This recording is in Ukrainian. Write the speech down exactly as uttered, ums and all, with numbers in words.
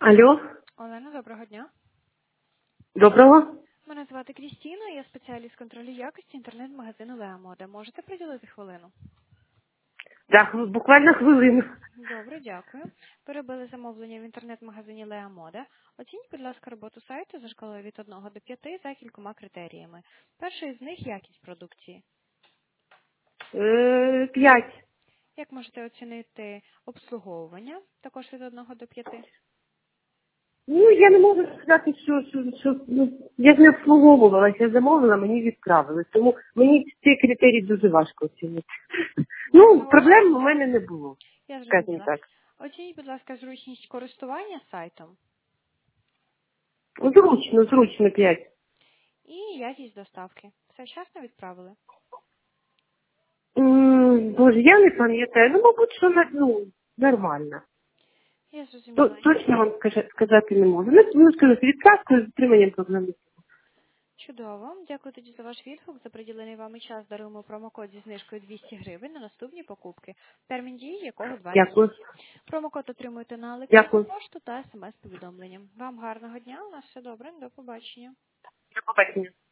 Алло, Олена, доброго дня. доброго. Мене звати Крістіна, я спеціаліст контролю якості інтернет-магазину Леамода. Можете приділити хвилину? Так, буквально хвилину. Добре, дякую. Перебили замовлення в інтернет-магазині Леамода. Оцініть, будь ласка, роботу сайту за шкалою від одного до п'яти за кількома критеріями. Перший з них – якість продукції. Е, П'ять. Як можете оцінити обслуговування, також від одного до п'яти? Ну, я не можу сказати, що, що, що ну, я ж не обслуговувалася, я замовила, мені відправили. Тому мені ці критерії дуже важко оцінити. Ну, проблем у мене не було, Я скажімо зрозуміла. так. Оцініть, будь ласка, зручність користування сайтом Зручно, зручно п'ять. і якість доставки. Все вчасно відправили? М, Боже, я не пам'ятаю. Ну, мабуть, що на- ну, нормально. Я То, зрозуміла. точно вам скажа- сказати не можу. Ну, ну скажу, з відправкою, з отриманням проблем. Чудово. Дякую тоді за ваш відгук. За приділений вами час даруємо промокод зі знижкою двісті гривень на наступні покупки, термін дії якого двадцять днів. Дякую. Промокод отримуєте на електронну Дякую. пошту та смс-повідомленням. Вам гарного дня, у нас все добре, до побачення. До побачення.